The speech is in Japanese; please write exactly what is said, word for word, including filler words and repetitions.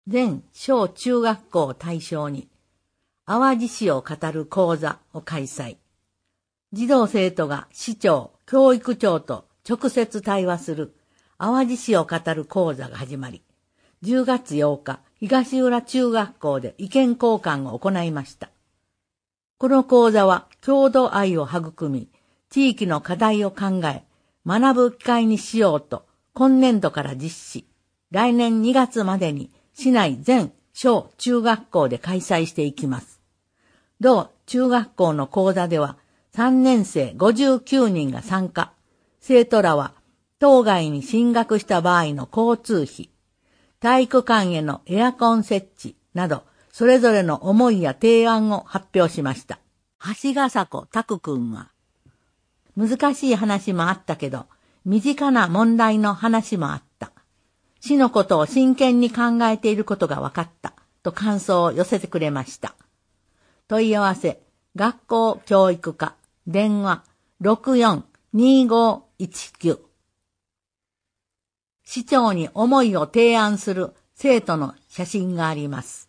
全小中学校を対象に、淡路市を語る講座を開催。児童生徒が市長、教育長と直接対話する淡路市を語る講座が始まり、じゅうがつようか、東浦中学校で意見交換を行いました。この講座は郷土愛を育み、地域の課題を考え、学ぶ機会にしようと、今年度から実施、来年にがつまでに市内全小中学校で開催していきます。同中学校の講座では、さんねんせいごじゅうきゅうにんが参加。生徒らは、島外に進学した場合の交通費、体育館へのエアコン設置など、それぞれの思いや提案を発表しました。橋ヶ迫拓くんは、難しい話もあったけど、身近な問題の話もあった。市のことを真剣に考えていることが分かった、と感想を寄せてくれました。問い合わせ、学校教育課、電話 ろくよんにごいちきゅう。市長に思いを提案する生徒の写真があります。